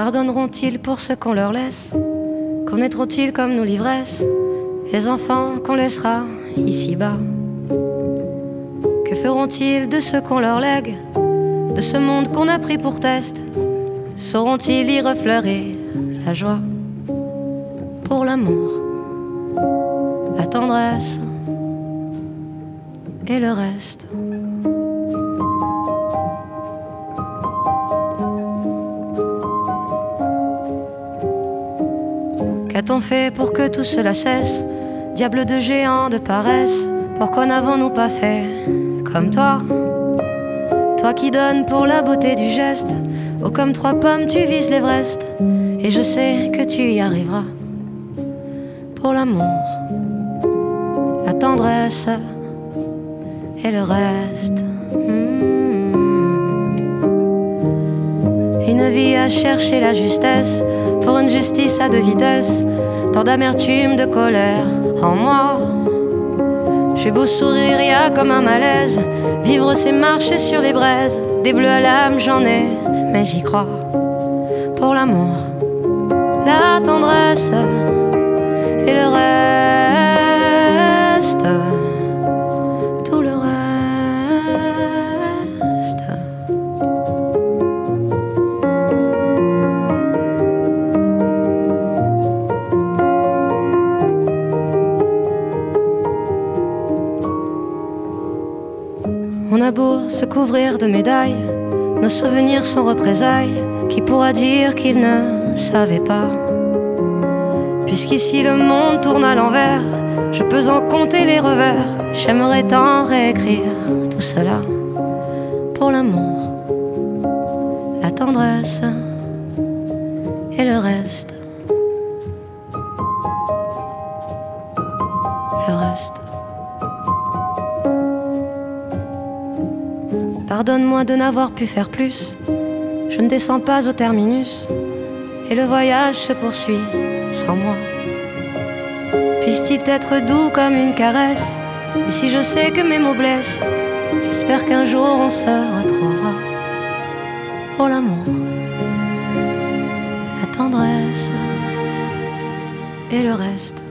Pardonneront-ils pour ce qu'on leur laisse? Connaîtront-ils comme nous l'ivresse, les enfants qu'on laissera ici-bas? Que feront-ils de ce qu'on leur lègue, de ce monde qu'on a pris pour test? Sauront-ils y refleurer la joie pour l'amour, la tendresse et le reste? Qu'a-t-on fait pour que tout cela cesse? Diable de géant de paresse, pourquoi n'avons-nous pas fait comme toi? Toi qui donnes pour la beauté du geste, oh comme 3 pommes tu vises l'Everest. Et je sais que tu y arriveras pour l'amour, la tendresse et le reste. Une vie à chercher la justesse, pour une justice à 2 vitesses. Tant d'amertume, de colère en moi. J'ai beau sourire, y a comme un malaise. Vivre c'est marcher sur les braises. Des bleus à l'âme j'en ai, mais j'y crois. Pour l'amour, la tendresse et le reste. Tout le reste. On a beau se couvrir de médailles, nos souvenirs sont représailles. Qui pourra dire qu'il ne savait pas? Puisqu'ici le monde tourne à l'envers, je peux en compter les revers. J'aimerais tant réécrire tout cela pour l'amour, la tendresse et le reste. Le reste. Pardonne-moi de n'avoir pu faire plus. Je ne descends pas au terminus, et le voyage se poursuit sans moi. Puisse-t-il être doux comme une caresse? Et si je sais que mes mots blessent, j'espère qu'un jour on se retrouvera pour l'amour, la tendresse et le reste.